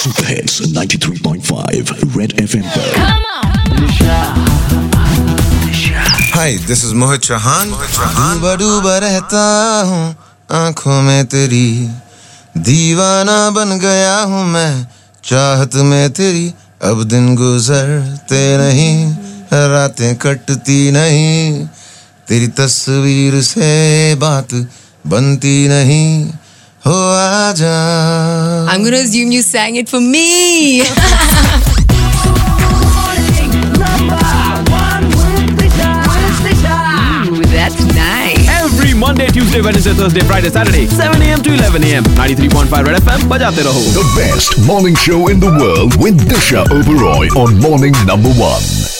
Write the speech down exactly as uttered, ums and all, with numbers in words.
Super hits ninety-three point five red FM पर। Hi, this is Mohit Chauhan. डूबा डूबा रहता हूँ आंखों में तेरी, दीवाना बन गया हूँ मैं चाहत में तेरी। अब दिन गुजरते नहीं, रातें कटती नहीं, तेरी तस्वीर से बात बनती नहीं। हो आजा। I'm gonna assume you sang it for me. Ooh, that's nice. Every Monday, Tuesday, Wednesday, Thursday, Friday, Saturday, seven a.m. to eleven a.m. ninety-three point five Red F M बजाते रहो. The best morning show in the world with Disha Oberoi on Morning Number One.